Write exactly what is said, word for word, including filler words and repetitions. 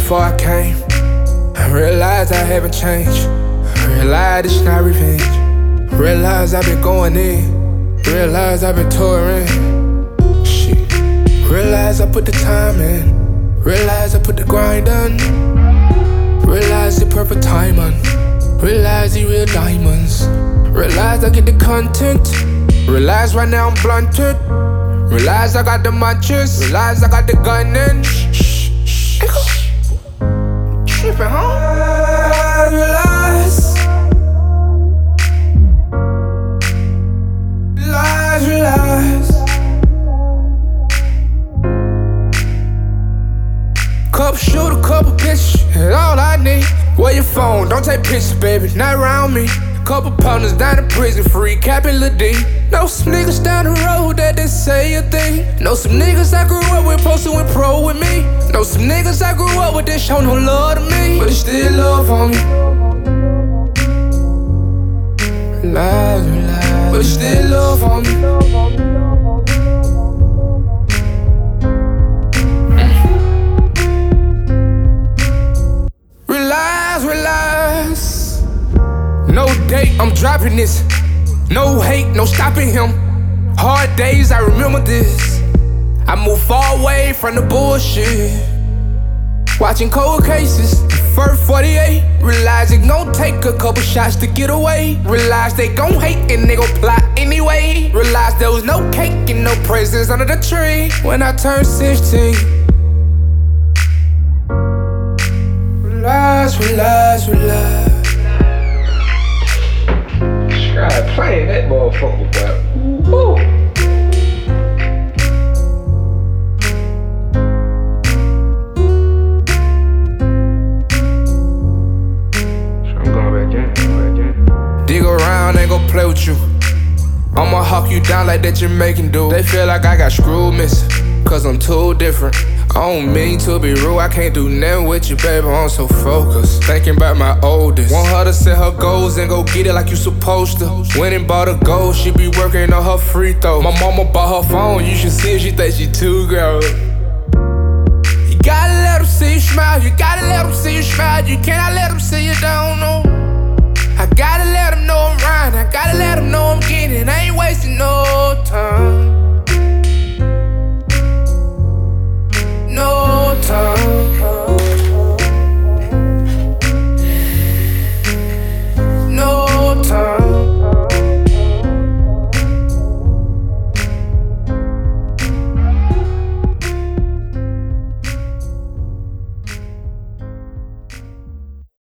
before I came. I realized I haven't changed. I realized it's not revenge. Realized I've been going in. Realized I've been touring. Shit. Realized I put the time in. Realized I put the grind on. Realized the perfect time on. Realized the real diamonds. Realized I get the content. Realized right now I'm blunted. Realized I got the matches. Realized I got the gun in. Shh, shh, shh. Trippin', huh? Realize. Realize, realize. Couple shooter, couple bitches, and all I need. Where your phone? Don't take pictures, baby, not around me. Couple partners down in prison, free capital D. Know some niggas down the road that didn't say a thing. Know some niggas I grew up with, posted with pro with me. Know some niggas I grew up with that show no love to me, but they still love on me. Realize, realize, but they still love on me. Realize, realize. No date, I'm dropping this. No hate, no stopping him. Hard days, I remember this. I move far away from the bullshit. Watching cold cases, first forty-eight. Realize it gon' take a couple shots to get away. Realize they gon' hate and they gon' plot anyway. Realize there was no cake and no presents under the tree when I turned sixteen. Realize, realize, realize. God, playing that motherfucker, bro. Woo. So I'm going back in, going back in. Dig around, ain't gon' play with you. I'ma hawk you down like that Jamaican dude. They feel like I got screwed missing, cause I'm too different. I don't mean to be rude, I can't do nothing with you, baby, I'm so focused. Thinking about my oldest. Want her to set her goals and go get it like you supposed to. Went and bought a goal, she be working on her free throw. My mama bought her phone, you should see if she think she too grown. You gotta let them see you smile, you gotta let them see you smile. You cannot let them see you down, no. I gotta let them know I'm riding, I gotta let them know I'm getting. I ain't wasting no time.